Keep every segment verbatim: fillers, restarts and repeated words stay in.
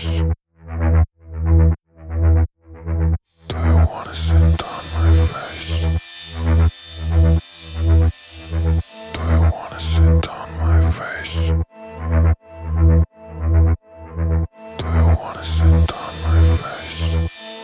face? Do you wanna sit on my face? Do you wanna sit on my face? Do you wanna sit on my face?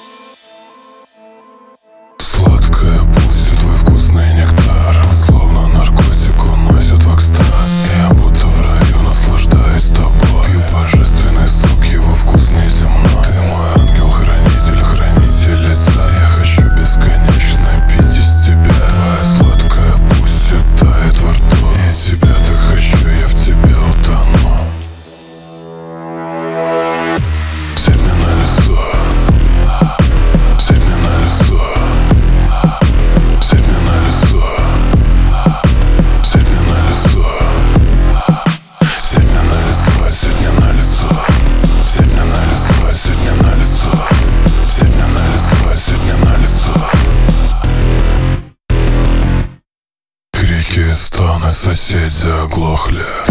Сладкая пусть, твой вкусный нектар, словно наркотик уносит в экстаз. Я будто в раю наслаждаюсь тобой, пью божественный сок, его вкус неземной. Ты мой ангел-хранитель, хранитель лица. Я хочу бесконечно пить из тебя. Твоя сладкая пусть тает во рту. Я тебя так хочу, я в тебе утону. Сядь мне на лицо, сядь мне на лицо, сядь мне на лицо, сядь мне на лицо, сядь мне на лицо, сядь мне на лицо, сядь мне на лицо, сядь мне на лицо, сядь мне на лицо, сядь мне на лицо. Крики и стоны, соседи оглохли.